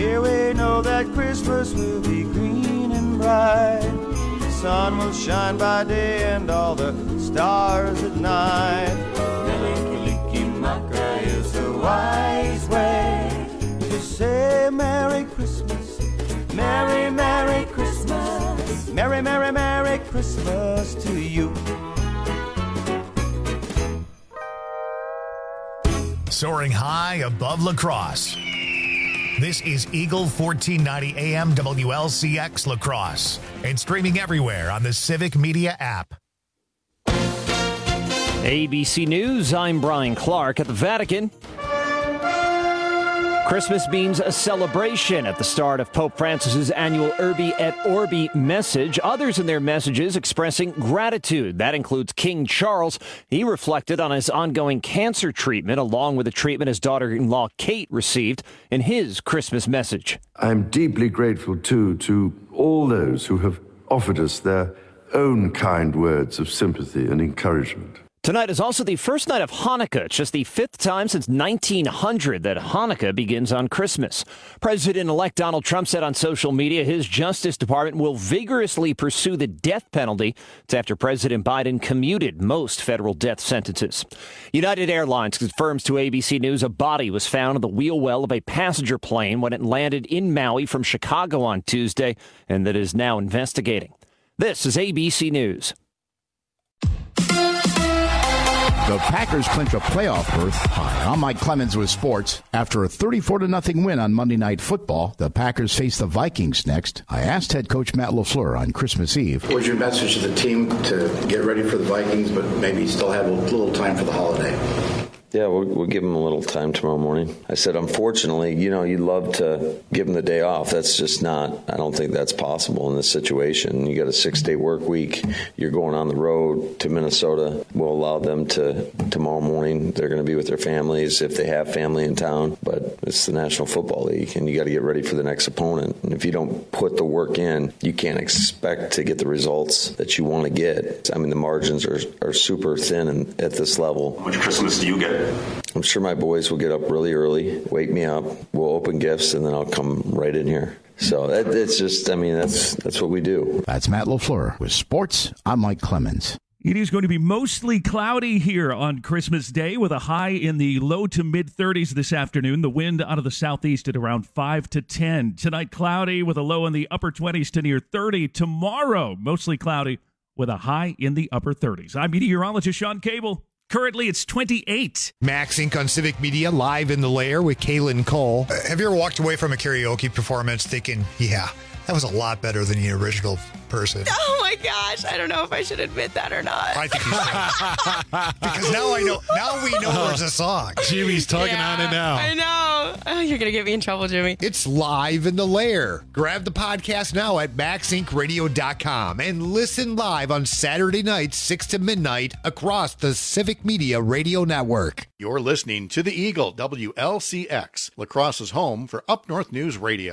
year we know that Christmas will be green and bright. The sun will shine by day and all the stars at night. Melikilikimaka is the wise way to say Merry Christmas, Merry, Merry Christmas, Merry, Merry, Merry Christmas to you. Soaring high above La Crosse. This is Eagle 1490 AM WLCX La Crosse and streaming everywhere on the Civic Media app. ABC News, I'm Brian Clark. At the Vatican, Christmas means a celebration at the start of Pope Francis's annual Urbi et Orbi message. Others in their messages expressing gratitude. That includes King Charles. He reflected on his ongoing cancer treatment, along with the treatment his daughter-in-law Kate received in his Christmas message. I'm deeply grateful, too, to all those who have offered us their own kind words of sympathy and encouragement. Tonight is also the first night of Hanukkah. It's just the fifth time since 1900 that Hanukkah begins on Christmas. President-elect Donald Trump said on social media his Justice Department will vigorously pursue the death penalty. It's after President Biden commuted most federal death sentences. United Airlines confirms to ABC News a body was found in the wheel well of a passenger plane when it landed in Maui from Chicago on Tuesday, and that is now investigating. This is ABC News. The Packers clinch a playoff berth. Hi, I'm Mike Clemens with sports. After a 34-0 win on Monday Night Football, the Packers face the Vikings next. I asked head coach Matt LaFleur on Christmas Eve. What was your message to the team to get ready for the Vikings, but maybe still have a little time for the holiday? Yeah, we'll give them a little time tomorrow morning. I said, unfortunately, you'd love to give them the day off. That's just not, I don't think that's possible in this situation. You got a 6-day work week. You're going on the road to Minnesota. We'll allow them to, tomorrow morning, they're going to be with their families if they have family in town. But it's the National Football League, and you got to get ready for the next opponent. And if you don't put the work in, you can't expect to get the results that you want to get. I mean, the margins are super thin at this level. How much Christmas do you get? I'm sure my boys will get up really early, wake me up, we'll open gifts, and then I'll come right in here. So it's just, that's what we do. That's Matt LaFleur with sports. I'm Mike Clemens. It is going to be mostly cloudy here on Christmas Day with a high in the low to mid-30s this afternoon. The wind out of the southeast at around 5 to 10. Tonight, cloudy with a low in the upper 20s to near 30. Tomorrow, mostly cloudy with a high in the upper 30s. I'm meteorologist Sean Cable. Currently, it's 28. Max Inc. on Civic Media, live in the lair with Kaylin Cole. Have you ever walked away from a karaoke performance thinking, yeah, that was a lot better than the original person? Oh my gosh, I don't know if I should admit that or not. I think you should. Because now we know there's a song. Jimmy's tugging on it now. I know. Oh, you're going to get me in trouble, Jimmy. It's live in the lair. Grab the podcast now at maxincradio.com and listen live on Saturday nights, 6 to midnight, across the Civic Media Radio Network. You're listening to the Eagle, WLCX, La Crosse's home for Up North News Radio.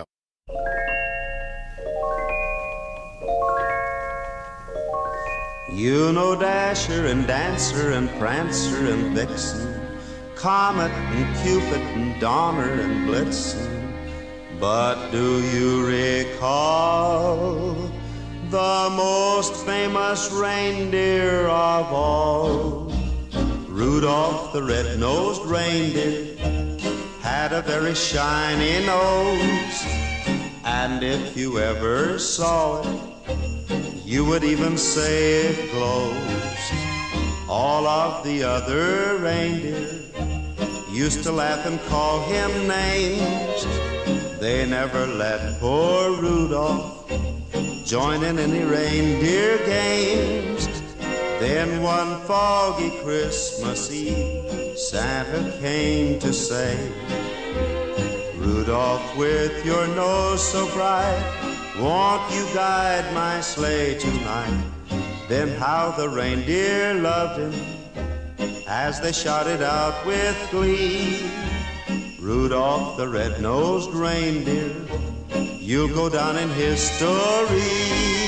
You know Dasher and Dancer and Prancer and Vixen, Comet and Cupid and Donner and Blitzen. But do you recall the most famous reindeer of all? Rudolph the red-nosed reindeer had a very shiny nose, and if you ever saw it, you would even say it glows. All of the other reindeer used to laugh and call him names. They never let poor Rudolph join in any reindeer games. Then one foggy Christmas Eve, Santa came to say, Rudolph, with your nose so bright, won't you guide my sleigh tonight? Then how the reindeer loved him as they shouted out with glee, Rudolph the red-nosed reindeer, you'll go down in history.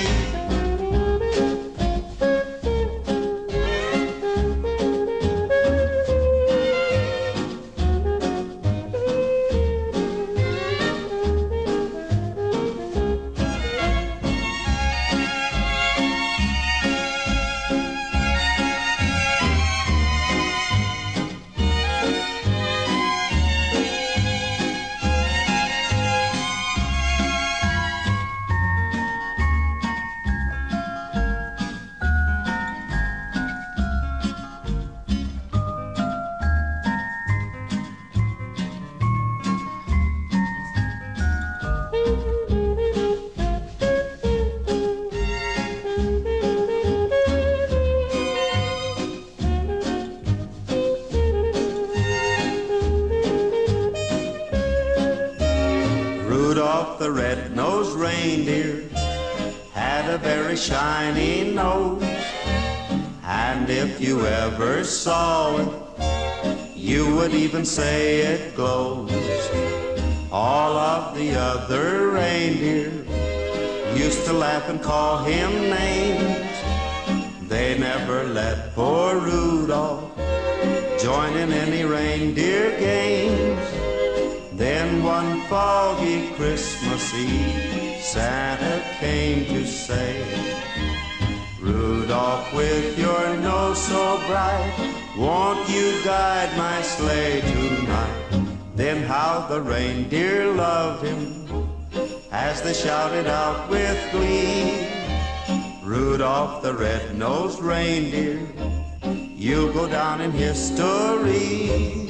Rudolph the red-nosed reindeer had a very shiny nose, and if you ever saw it, you would even say it glows. All of the other reindeer used to laugh and call him names. They never let poor Rudolph join in any reindeer games. Then one foggy Christmas Eve, Santa came to say, Rudolph, with your nose so bright, won't you guide my sleigh tonight? Then how the reindeer loved him as they shouted out with glee, Rudolph the red-nosed reindeer, you'll go down in history.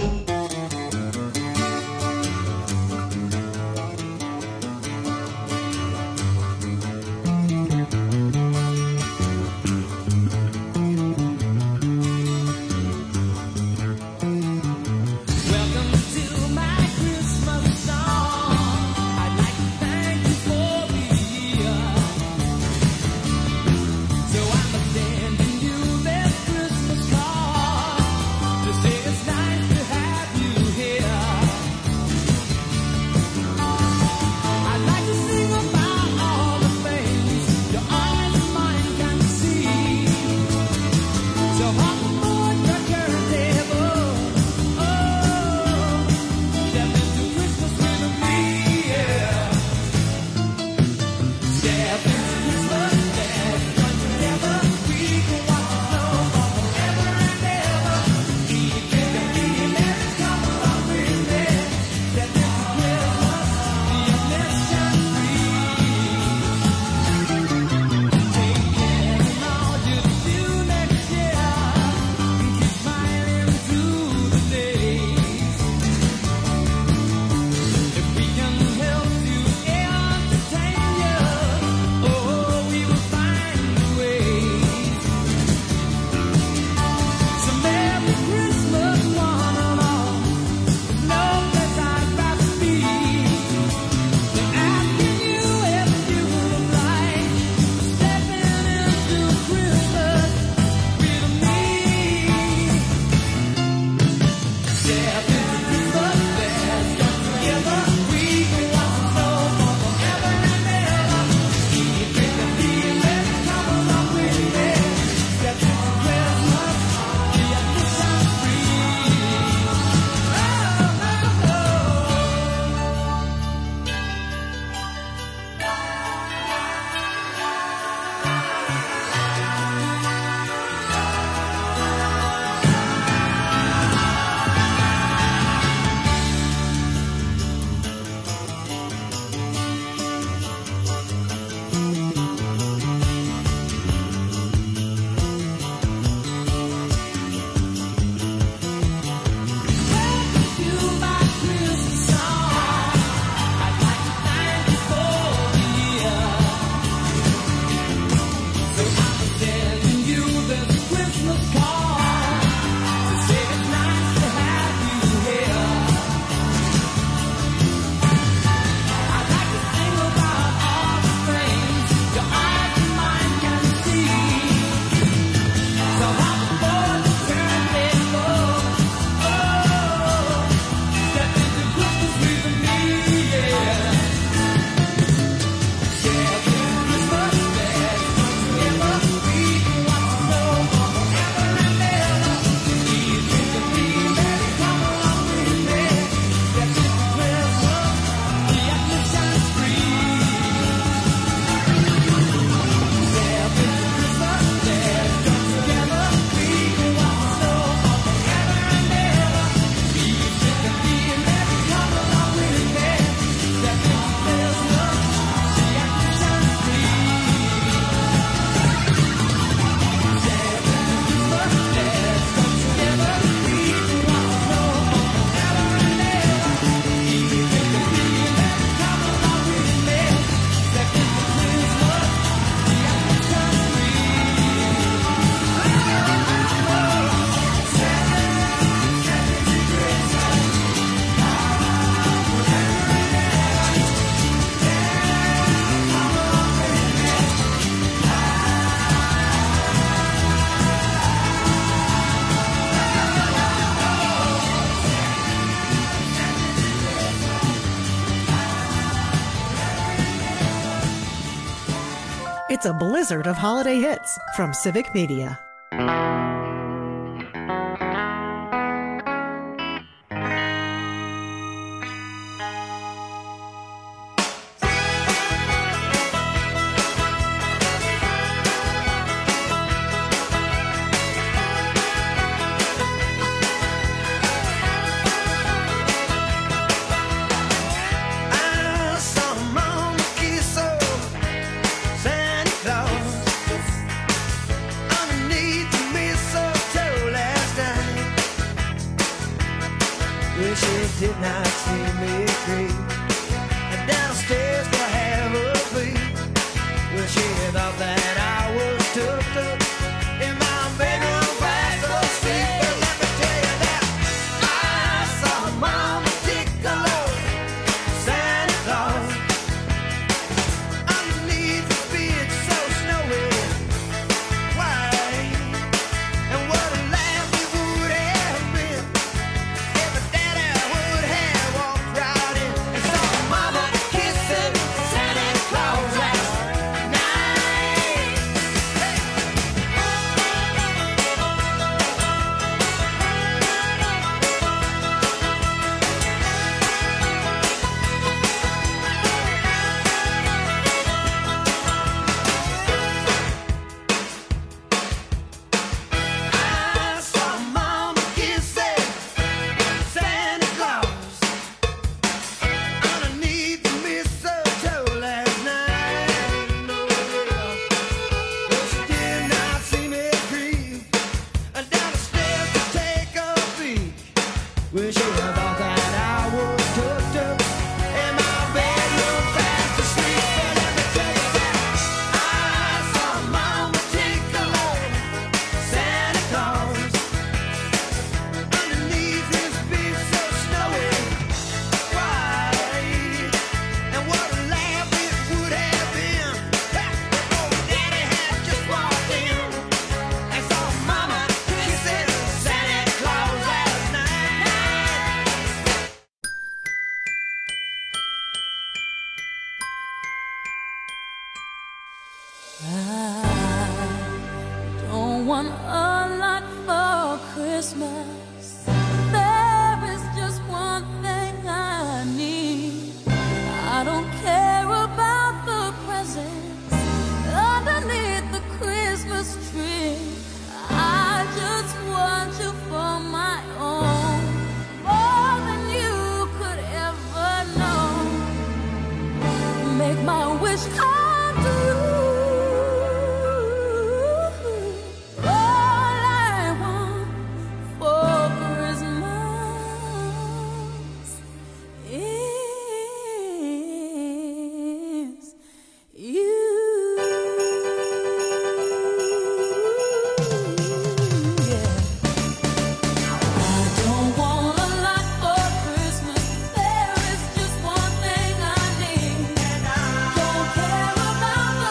It's nice to have It's a blizzard of holiday hits from Civic Media. Did not see me creep downstairs to have a sleep. Well, she thought that I was tucked up in my bedroom fast asleep. But let me tell you that I saw Mama Tickle Santa Claus underneath the bed so snowy white. And what a laugh it would have been if a daddy would have walked right in and saw Mama kissing Santa Claus last night. I saw Mama kissing Santa Claus underneath the mistletoe last night. No, well, she did not see me creep down the stairs to take a peek. Well, she thought that I was tucked up in my bedroom fast asleep. But let me tell you that I saw Mama Tickle Santa Claus underneath his bed so snowy white. And what a laugh it would have been if old Daddy had just walked in and saw Mama kissing Santa Claus last night. I don't want a lot for Christmas. There is just one thing I need. I don't care about the presents underneath the Christmas tree. I just want you for my own, more than you could ever know. Make my wish come true. All I want for Christmas is you. Yeah. I don't want a lot for Christmas. There is just one thing I need. Don't care about the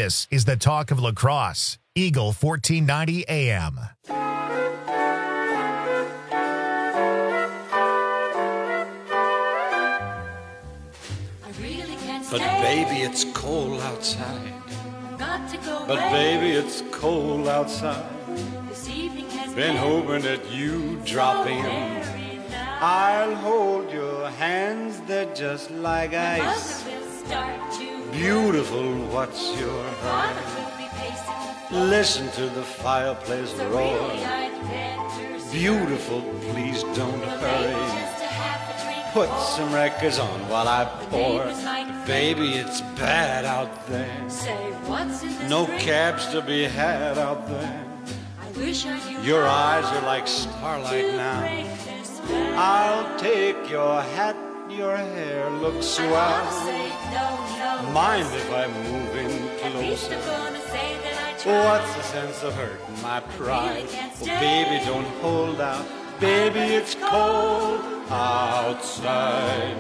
This is the talk of La Crosse. Eagle 1490 AM. But baby, it's cold outside. Got to go But away. baby, it's cold outside. This evening has Been hoping that you drop in. I'll hold your hands, they're just like ice. Mother will start to Beautiful, what's your Father hurry? will be pacing. Listen to the fireplace So roar. really I'd better start. Beautiful, please don't Maybe hurry. just a half a drink Put more. some records on while I pour. neighbors might Baby, it's bad out there. Say what's in this No drink? cabs to be had out there. I wish I knew Your how eyes are like starlight to now. break this spell. I'll take your hat, your hair looks I swell. wanna say no, no. Mind if I move in At least closer? I'm gonna say that I tried. What's the sense of hurting my pride? can't Oh, stay. baby, don't hold out. Baby, it's cold outside.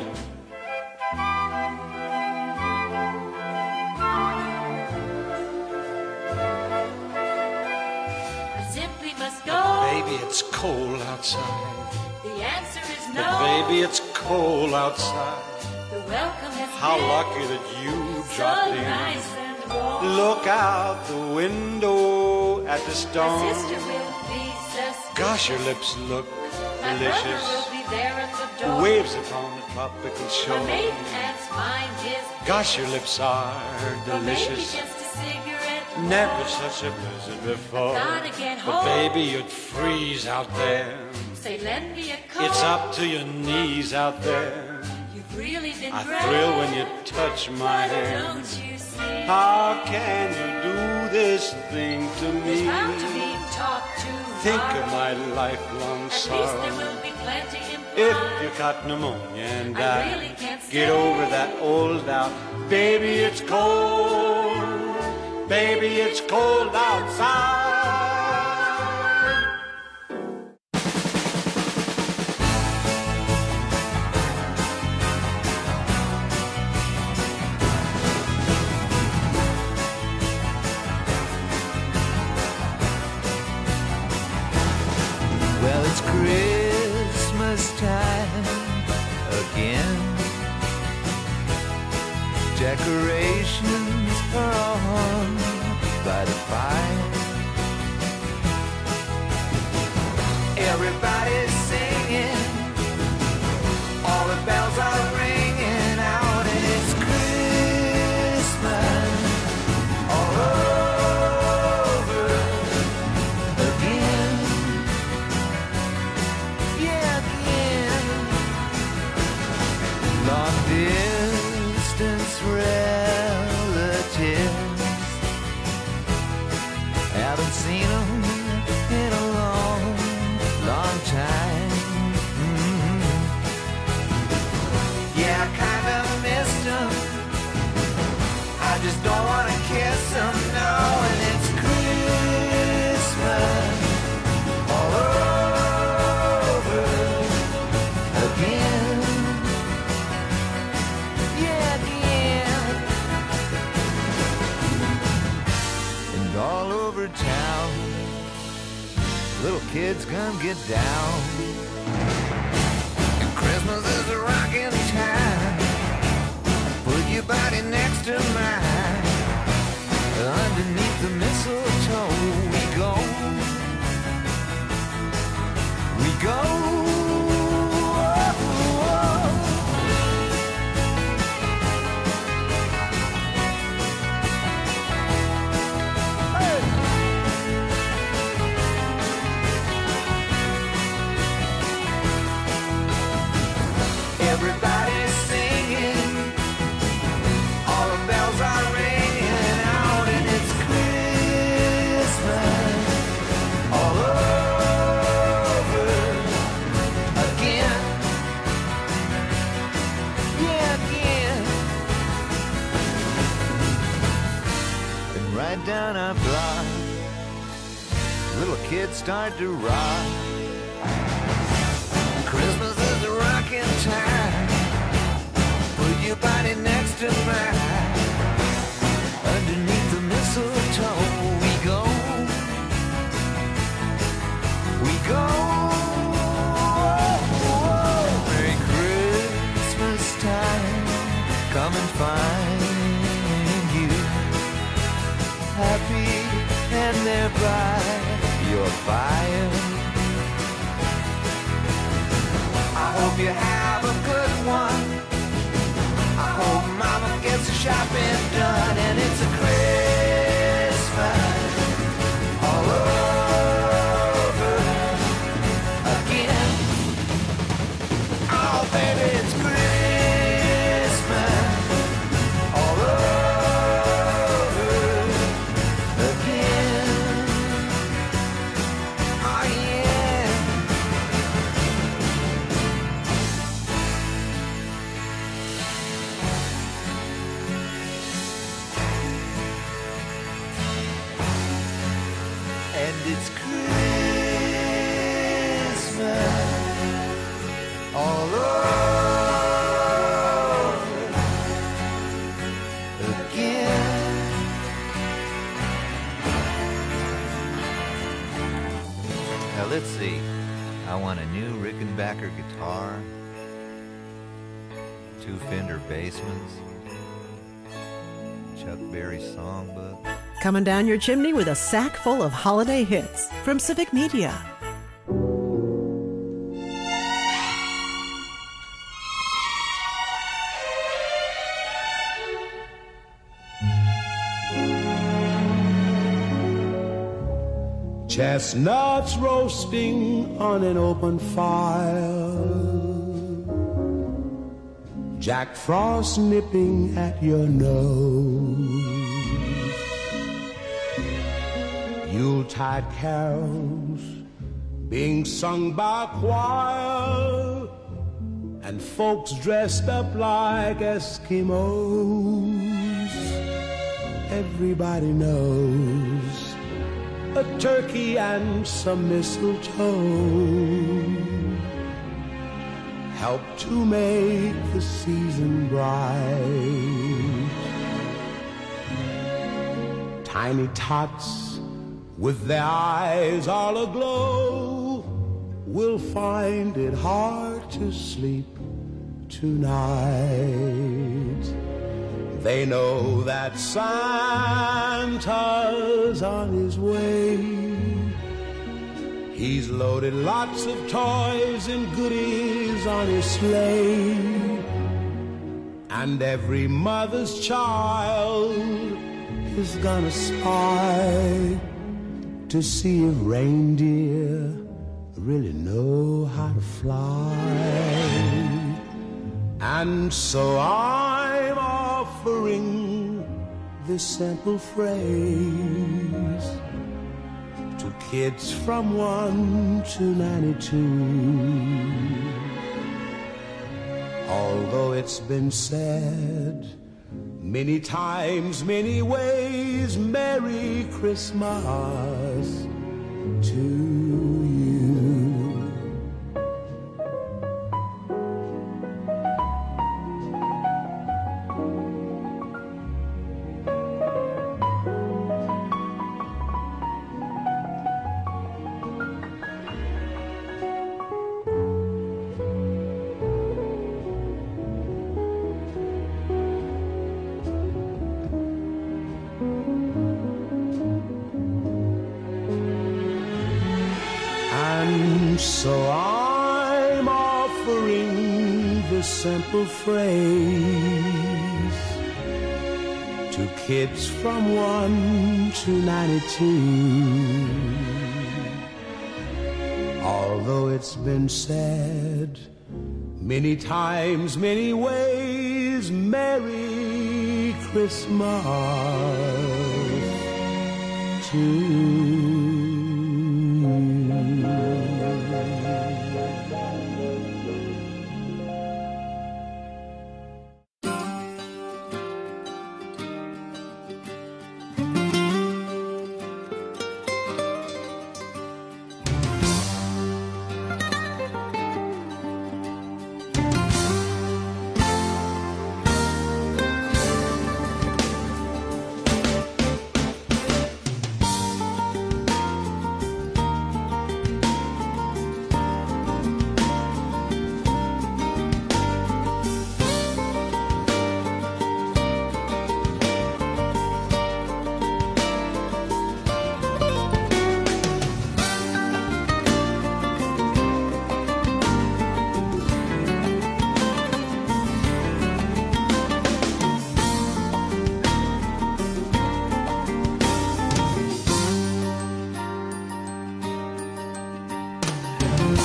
I simply must go. Baby, it's cold outside. The answer is But no. baby, it's cold outside. The welcome has How been lucky that you so dropped nice in. and warm. Look out the window at the My storm. sister will be suspicious. Gosh, your lips look My delicious. brother will be there at the door. Waves upon the tropical My shore. maiden aunt's mind is Gosh, your lips are or maybe delicious. just a cigarette. Never such a blizzard before. Gotta get But home. baby, you'd freeze out there. Say, lend me a coat. It's up to your knees out there. You've really been I great. thrill when you touch my But hand. don't you see? How can you do this thing to There's me? bound to be talk Think tomorrow. of my lifelong At least there sorrow. will be plenty If implied. you got pneumonia and I die, really can't get stay. over that old doubt. Baby, it's cold. Baby, it's cold outside. Well, it's Christmas time again. Decorations are on by the fire. Everybody's singing, all the bells are ringing out, and it's Christmas all over again. Yeah, again. Long distance relatives, haven't seen them in a long, long time. Yeah, I kinda missed them. I just don't wanna kiss them now, and it's Christmas all over again. Yeah, again. And all over town, little kids come get down. And Christmas is a rockin' time. Put your body next to mine. Underneath the mistletoe we go. We go. Everybody's singing, all the bells are ringing out, and it's Christmas all over again. Yeah, again. And right down our block, little kids start to rock. Christmas is a rockin' time. Put your body next to mine. Underneath the find you happy and there by your fire. I hope you have a good one. I hope mama gets the shopping done and it's a Christmas all over again. Oh baby, it's Christmas all over again. Oh yeah. And it's Christmas all over again. Now let's see. I want a new Rickenbacker guitar, 2 Fender Bassmans, Chuck Berry songbook. Coming down your chimney with a sack full of holiday hits from Civic Media. Chestnuts roasting on an open fire, Jack Frost nipping at your nose, Yuletide carols being sung by a choir, and folks dressed up like Eskimos. Everybody knows a turkey and some mistletoe help to make the season bright. Tiny tots with their eyes all aglow will find it hard to sleep tonight. They know that Santa's on his way. He's loaded lots of toys and goodies on his sleigh. And every mother's child is gonna spy to see if reindeer really know how to fly. And so I'm offering this simple phrase to kids from 1 to 92. Although it's been said many times, many ways, Merry Christmas to you. So I'm offering this simple phrase to kids from 1 to 92. Although it's been said many times, many ways, Merry Christmas to you.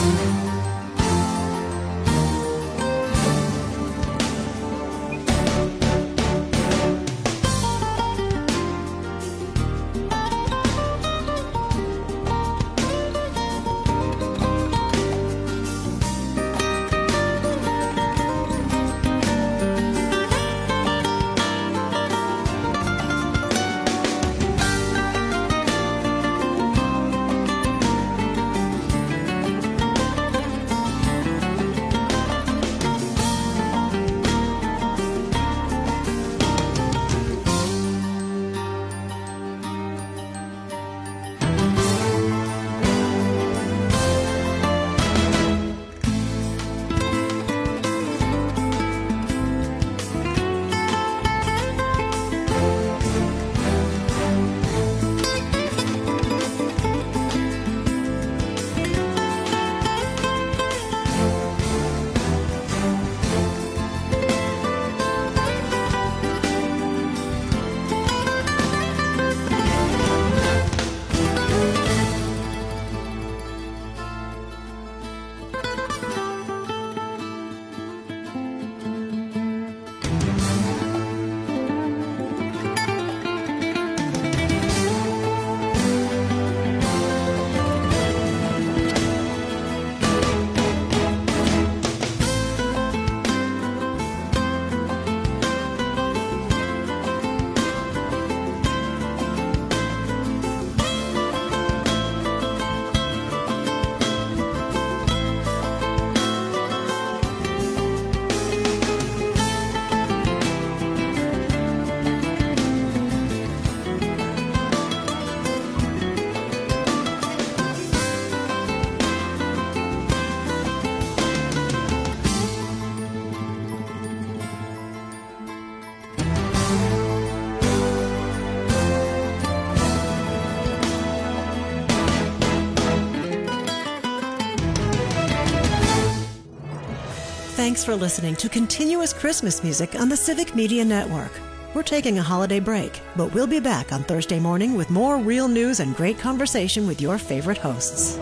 Thanks for listening to Continuous Christmas Music on the Civic Media Network. We're taking a holiday break, but we'll be back on Thursday morning with more real news and great conversation with your favorite hosts.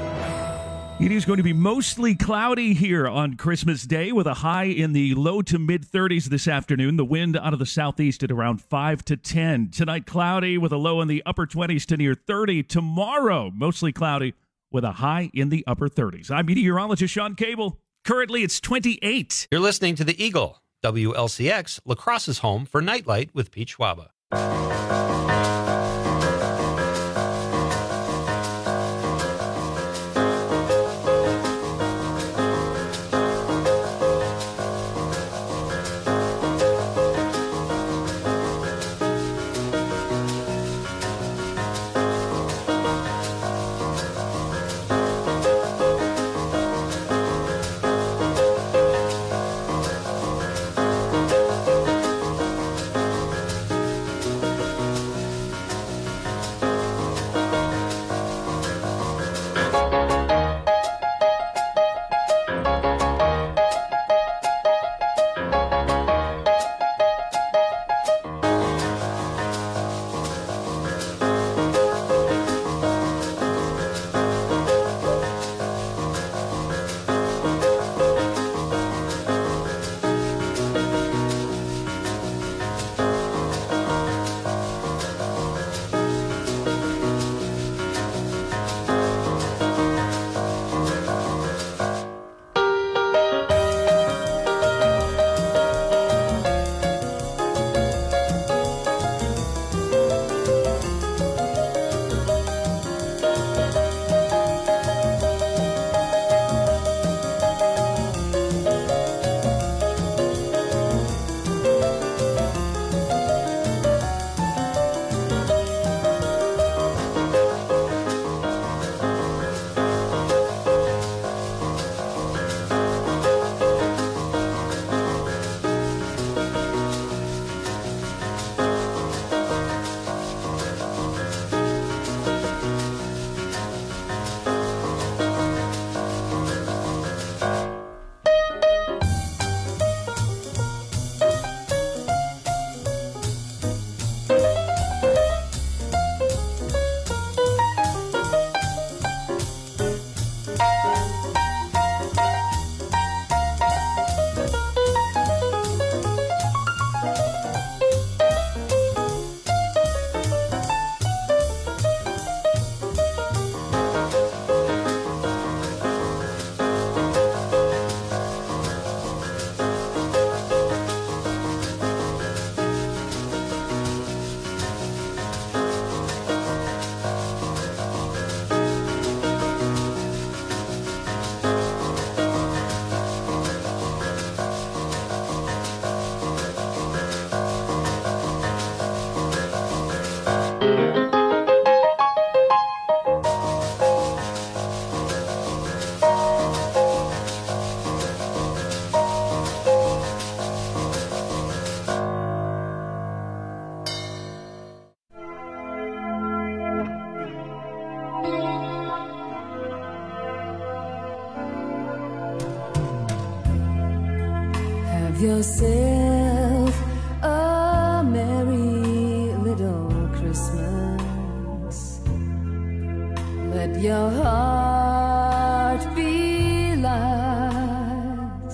It is going to be mostly cloudy here on Christmas Day with a high in the low to mid-30s this afternoon. The wind out of the southeast at around 5 to 10. Tonight, cloudy with a low in the upper 20s to near 30. Tomorrow, mostly cloudy with a high in the upper 30s. I'm meteorologist Sean Cable. Currently, it's 28. You're listening to The Eagle, WLCX, La Crosse's home for Nightlight with Pete Schwaba. yourself a merry little Christmas. Let your heart be light.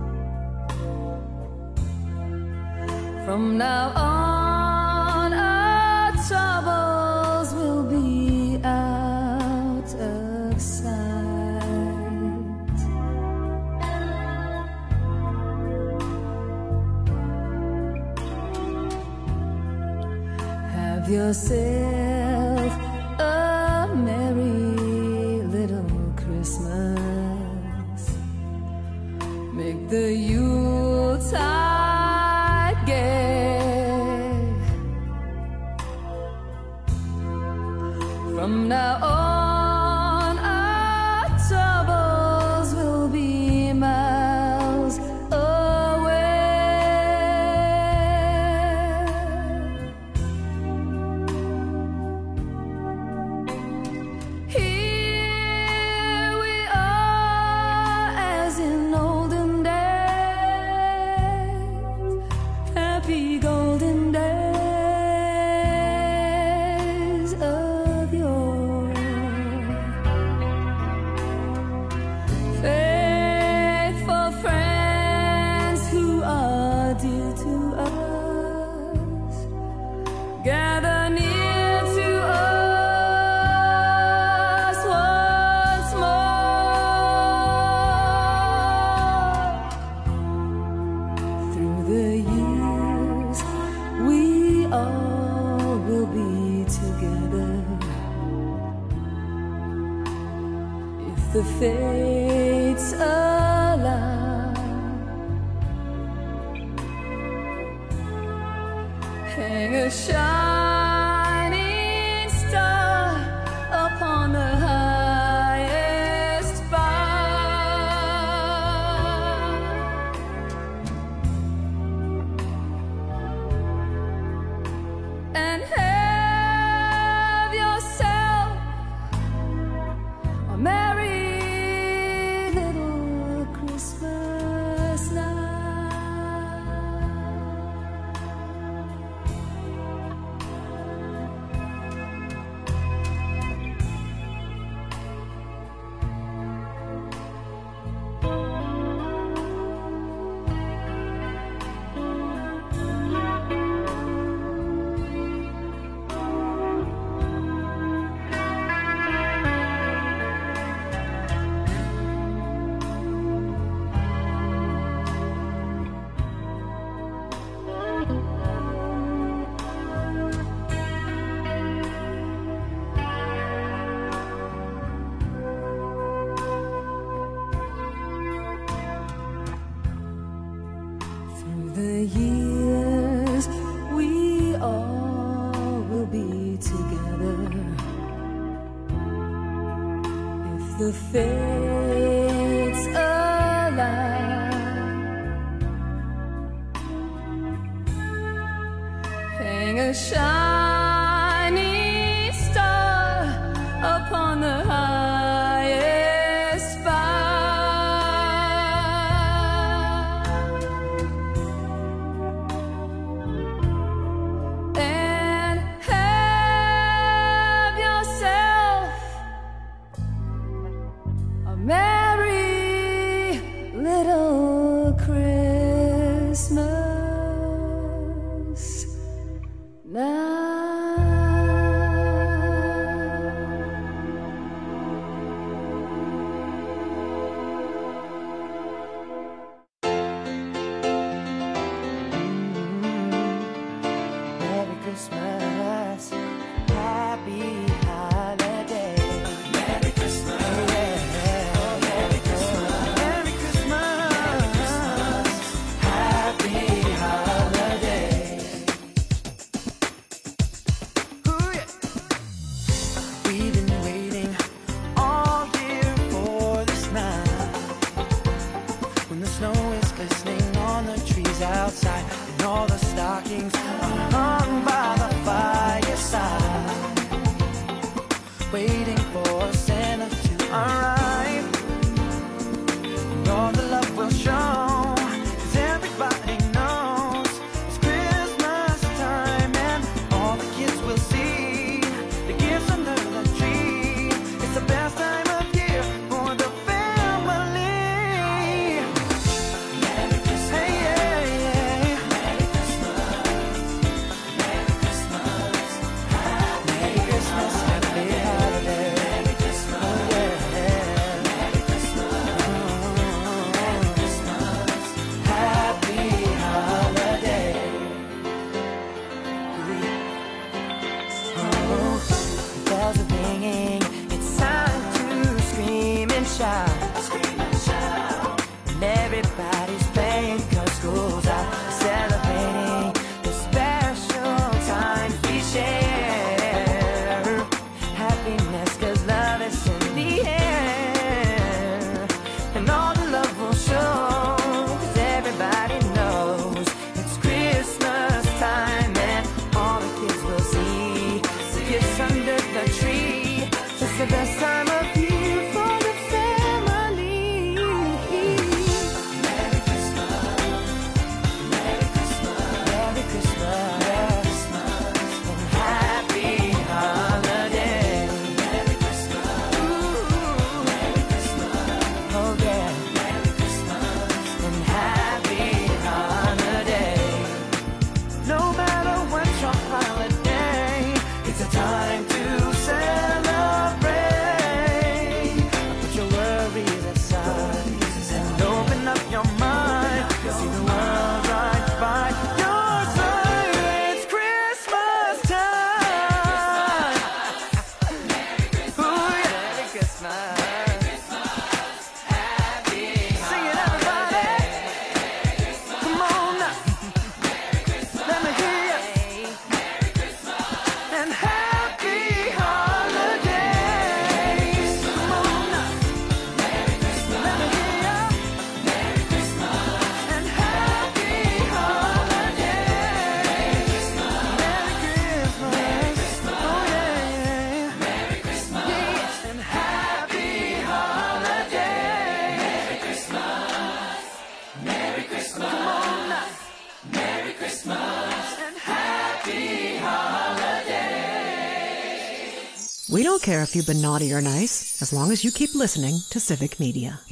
From now on, our troubles will be out of sight. Have yourself a merry little Christmas. Make the Yuletide gay. From now on, our troubles will be miles away. Here we are as in olden days, happy golden days of yore. Faithful friends who are dear to us, gather near to us once more. Through the years, we all will be together. If the fates allow, hang a shining star upon the highest bough, and have yourself a merry little Christmas night. Through the years, we all will be together. If the fates allow, hang a shining star upon the highest bough, and have yourself a merry little Christmas night. Merry Christmas, happy holiday. Merry Christmas, Merry Christmas, Merry Christmas, happy holiday. Ooh, yeah. We've been waiting all year for this night, when the snow is glistening on the trees outside, and all the stockings are hung by the fireside, waiting for Santa to arrive. And all the love will show, 'cause everybody We don't care if you've been naughty or nice, as long as you keep listening to Civic Media.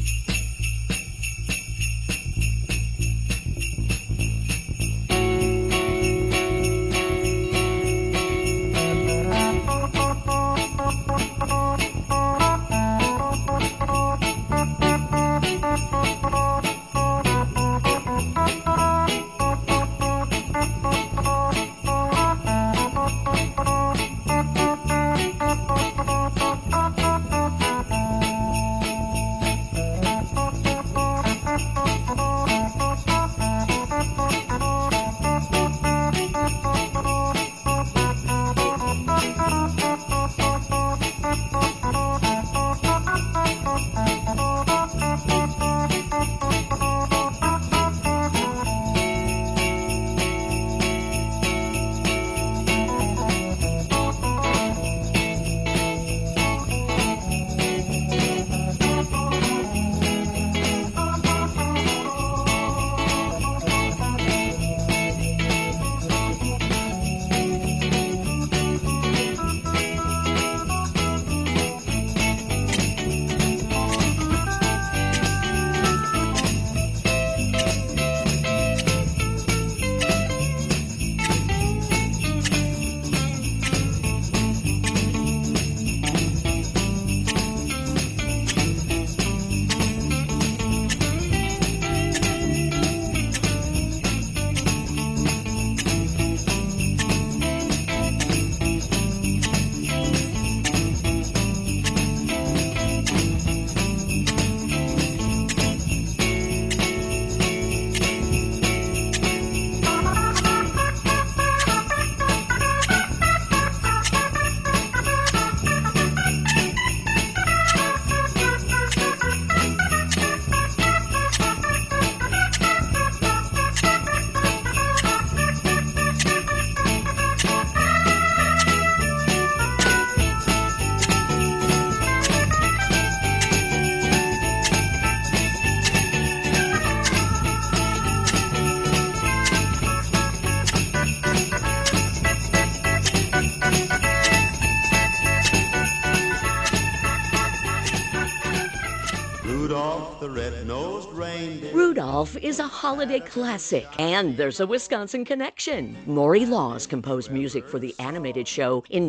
Rudolph the red-nosed reindeer. Rudolph is a holiday classic, and there's a Wisconsin connection. Maury Laws composed music for the animated show in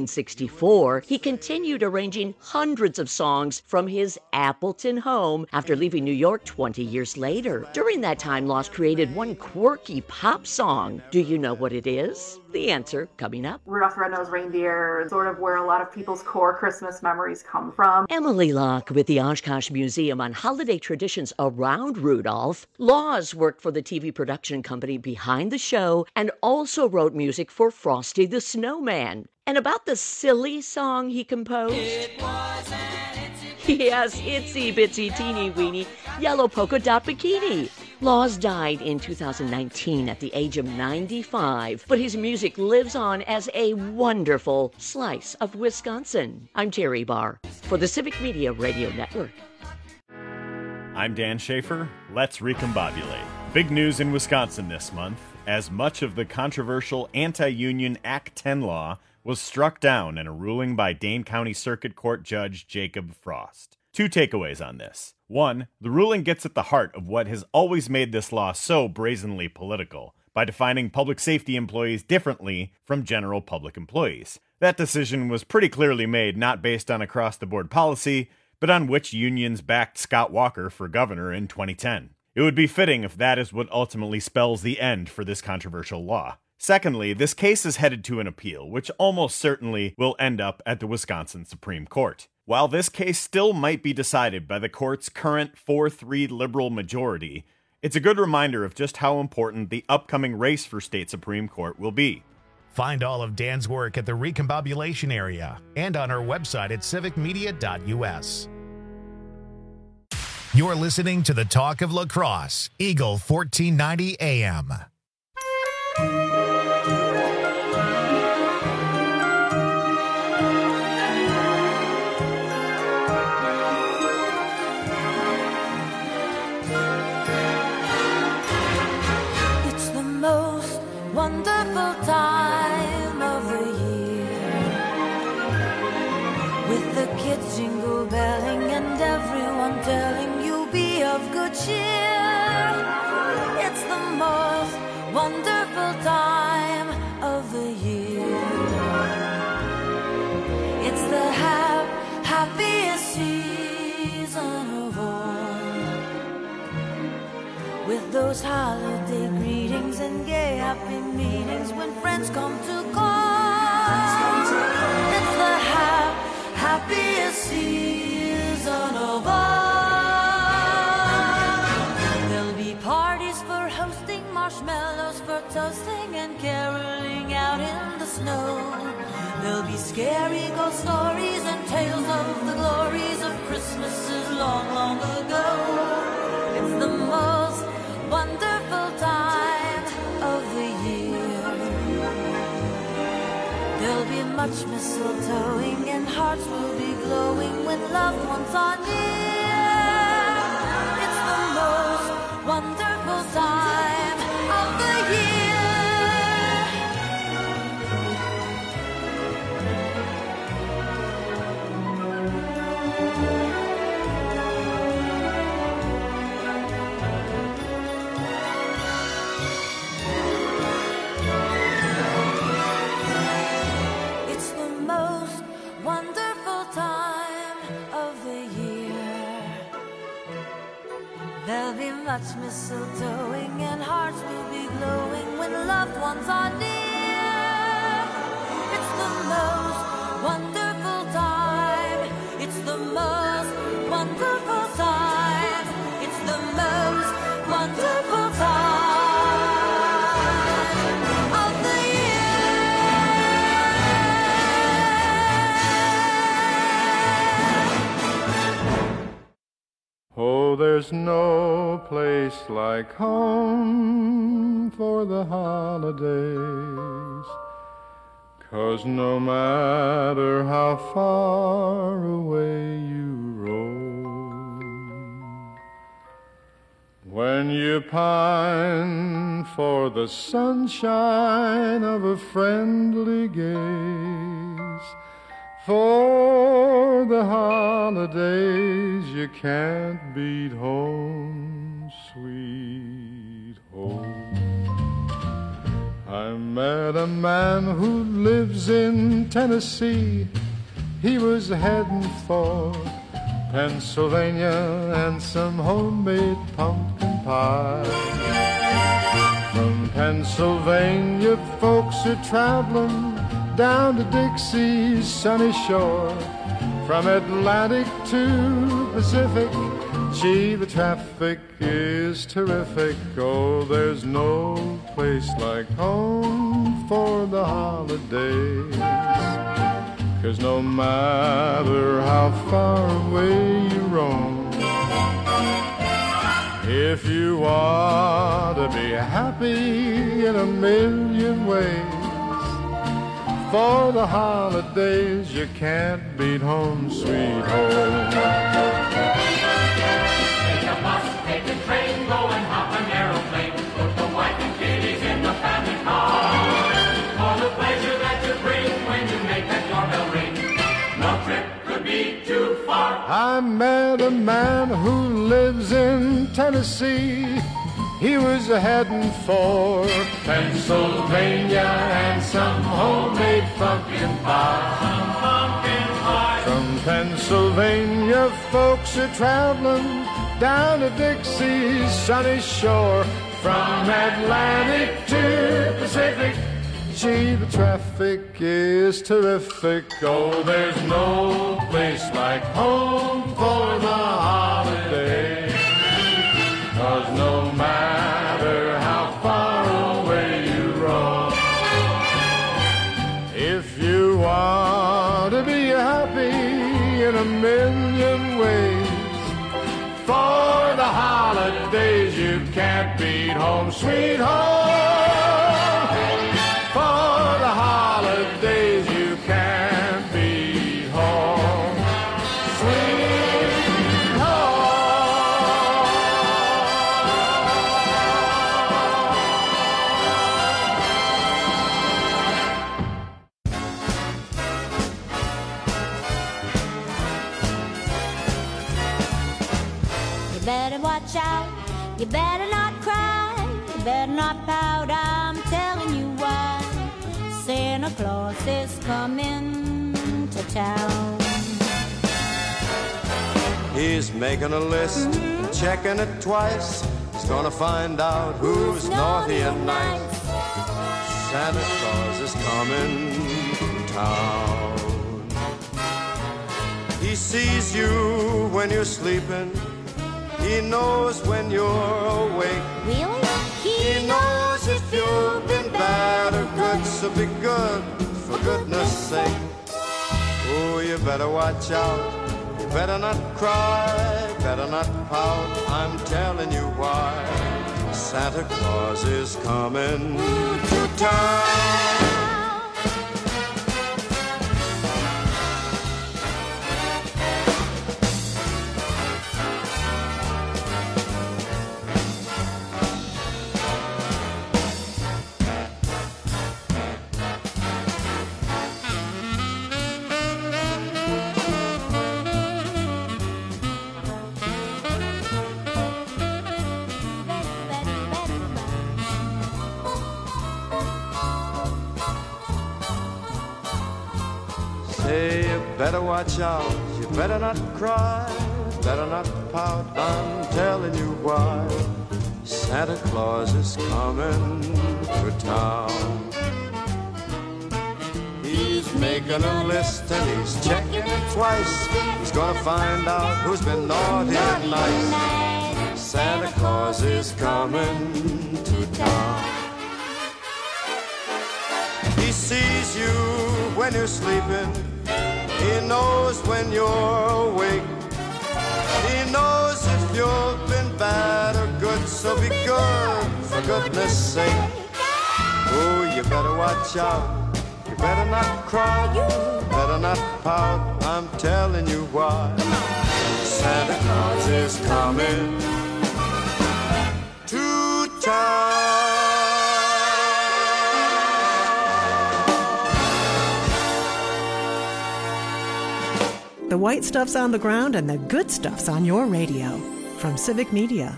1964. He continued arranging hundreds of songs from his Appleton home after leaving New York 20 years later. During that time, Laws created one quirky pop song. Do you know what it is? The answer coming up. Rudolph the Red-Nosed Reindeer, sort of where a lot of people's core Christmas memories come from. Emily Locke with the Oshkosh Museum on holiday traditions around Rudolph. Laws worked for the TV production company behind the show and also wrote music for Frosty the Snowman. And about the silly song he composed? It was an yes, itsy bitsy teeny weeny yellow polka dot bikini. Laws died in 2019 at the age of 95, but his music lives on as a wonderful slice of Wisconsin. I'm Terry Barr for the Civic Media Radio Network. I'm Dan Schaefer. Let's recombobulate. Big news in Wisconsin this month, as much of the controversial anti-union Act 10 law was struck down in a ruling by Dane County Circuit Court Judge Jacob Frost. Two takeaways on this. One, the ruling gets at the heart of what has always made this law so brazenly political, by defining public safety employees differently from general public employees. That decision was pretty clearly made not based on across-the-board policy, but on which unions backed Scott Walker for governor in 2010. It would be fitting if that is what ultimately spells the end for this controversial law. Secondly, this case is headed to an appeal, which almost certainly will end up at the Wisconsin Supreme Court. While this case still might be decided by the court's current 4-3 liberal majority, it's a good reminder of just how important the upcoming race for state Supreme Court will be. Find all of Dan's work at the Recombobulation area and on our website at civicmedia.us. You're listening to the Talk of La Crosse, Eagle 1490 AM. It's the most wonderful time of the year. of good cheer. It's the most wonderful time of the year. It's the happiest season of all, with those holiday greetings and gay happy meetings when friends come to call. It's the happiest season of all. There'll be parties for hosting, marshmallows for toasting, and caroling out in the snow. There'll be scary ghost stories and tales of the glories of Christmases long, long ago. It's the most wonderful time of the year. There'll be much mistletoeing and hearts will be glowing when loved ones are near. It's the most wonderful time of the year. It's the most wonderful time of the year. There'll be much mistletoeing and hearts will be glowing when loved ones are near. It's the most wonderful time. It's the most wonderful time. It's the most wonderful time of the Oh, there's no place like home for the holidays, 'cause no matter how far away you roam, when you pine for the sunshine of a friendly gaze, for the holidays you can't beat home, sweet home. I met a man who lives in Tennessee. He was heading for Pennsylvania and some homemade pumpkin pie. From Pennsylvania folks are traveling down to Dixie's sunny shore. From Atlantic to Pacific, gee, the traffic is terrific. Oh, there's no place like home for the holidays, 'cause no matter how far away you roam, if you want to be happy in a million ways, for the holidays you can't beat home, sweet home. Take a bus, take a train, go and hop an aeroplane. Put the wife and kiddies in the family car. For the pleasure that you bring when you make that doorbell ring, no trip could be too far. I met a man who lives in Tennessee. He was heading for Pennsylvania and some homemade pumpkin pie. From Pennsylvania, folks are traveling down to Dixie's sunny shore. From Atlantic to Pacific, gee, the traffic is terrific. Oh, there's no place like home for the holidays, 'cause no matter how far away you roam, if you want to be happy in a million ways, for the holidays you can't beat home, sweet home. For the holidays you can't beat home, sweet home. You better watch watch out. You better not cry, you better not pout. I'm telling you why. Santa Claus is coming to town. He's making a list and checking it twice. He's gonna find out who's naughty and nice. Santa Claus is coming to town. He sees you when you're sleeping. He knows when you're awake. Really? He knows if you've been bad or good, so be good, for goodness sake. Oh, you better watch out. You better not cry, better not pout. I'm telling you why. Santa Claus is coming to town. Say you better watch out, you better not cry, better not pout, I'm telling you why. Santa Claus is coming to town. He's making a list and he's checking it twice. He's gonna find out who's been naughty and nice. Santa Claus is coming to town. He sees you when you're sleeping. He knows when you're awake. He knows if you've been bad or good, so be good, for goodness sake. Oh, you better watch out. You better not cry, you better not pout. I'm telling you why. Santa Claus is coming to town. The white stuff's on the ground and the good stuff's on your radio. From Civic Media.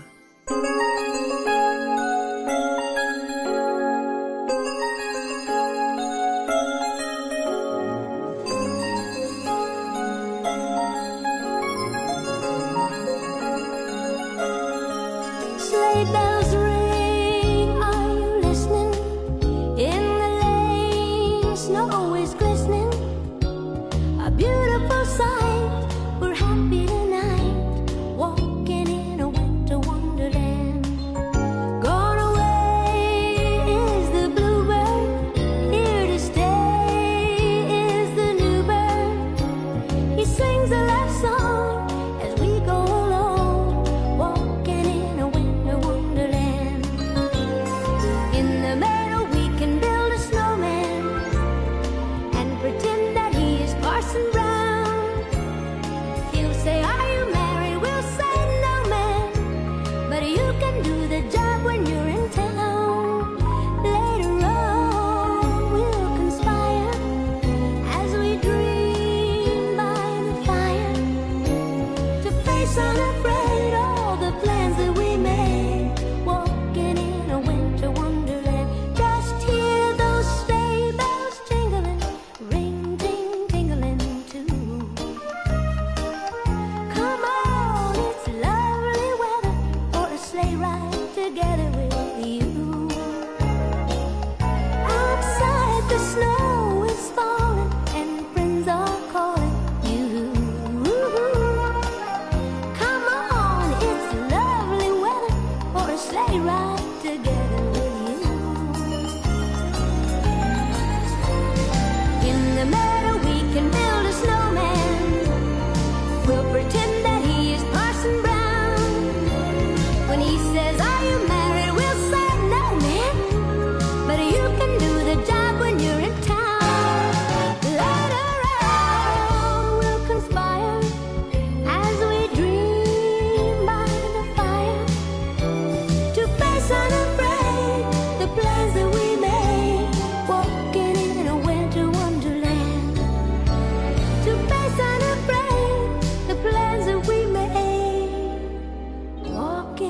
Sleigh bells ring, are you listening? In the lane, snow is glistening. A beautiful sight, we're happy tonight, walking in a winter wonderland. Gone away is the bluebird, here to stay is the new bird. He sings a love song as we go along, walking in a winter wonderland. In the meadow we can build a snowman and pretend that he is Parson Brown. He'll say, are you married? We'll say, no, man. But you can do the job when you're in town. Later on, we'll conspire as we dream by the fire to face unafraid all the plans that we made, walking in a winter wonderland. Just hear those sleigh bells jingling, ring, ting, tingling too. Come on, it's lovely weather for a sleigh ride together with you. Outside the snow is falling and friends are calling you. Come on, it's lovely weather for a sleigh ride together with you. In the meadow we can build a snowman. We'll pretend that he is Parson Brown. When he says, are you married? We'll say, no, man. But you can do the job when you're in town. Later on, we'll conspire as we dream by the fire to face unafraid the plans that we made, walking in a winter wonderland. To face unafraid the plans that we made, walking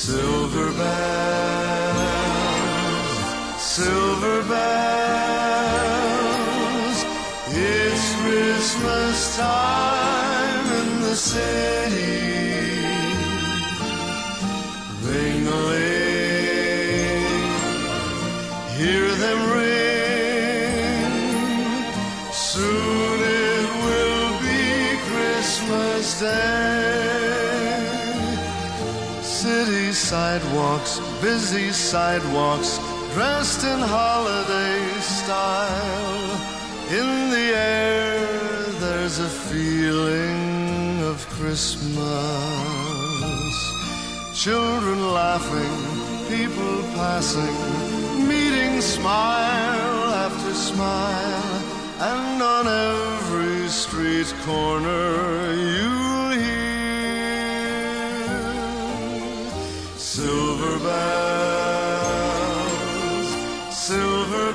Silver bells, silver bells, it's Christmas time in the city. Ring-a-ling, hear them ring, soon it will be Christmas Day. City sidewalks, busy sidewalks, dressed in holiday style. In the air there's a feeling of Christmas. Children laughing, people passing, meeting smile after smile, and on every street corner you'll hear silver bells, silver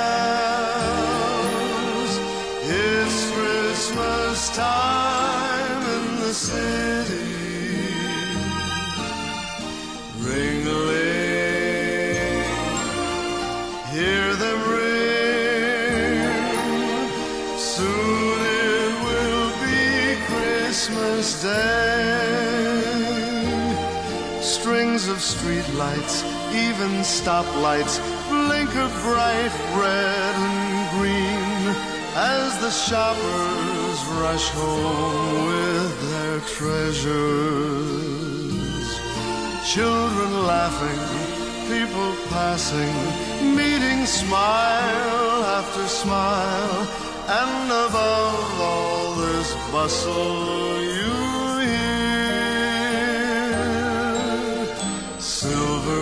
bells. It's Christmas time in the city. Ring-a-ling, hear them ring, soon it will be Christmas Day. Strings of streetlights, even stoplights, blinker bright red and green as the shoppers rush home with their treasures. Children laughing, people passing, meeting smile after smile, and above all this bustle you hear silver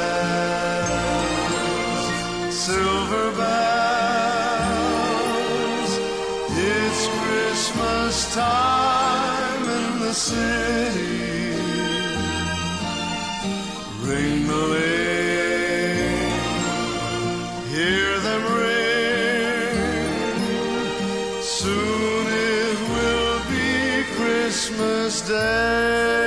bells, silver bells. It's Christmas time in the city. Ring-a-ling, hear them ring, soon it will be Christmas Day.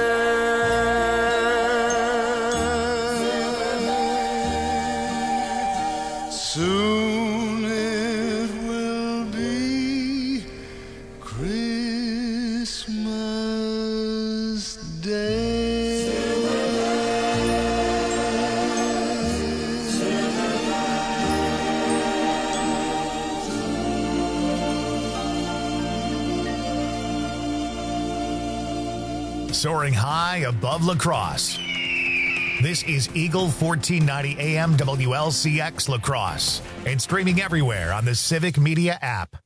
Soon it will be Christmas Day. Soaring high above La Crosse. This is Eagle 1490 AM WLCX La Crosse and streaming everywhere on the Civic Media app.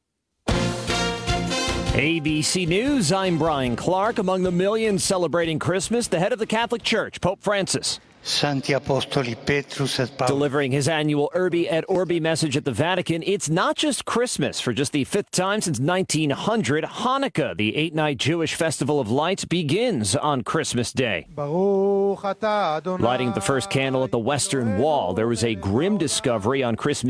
ABC News, I'm Brian Clark. Among the millions celebrating Christmas, the head of the Catholic Church, Pope Francis. Santi Apostoli Petrus et Paulus. Delivering his annual Urbi et Orbi message at the Vatican, it's not just Christmas. For just the fifth time since 1900, Hanukkah, the 8-night Jewish festival of lights, begins on Christmas Day. Lighting the first candle at the Western Wall, there was a grim discovery on Christmas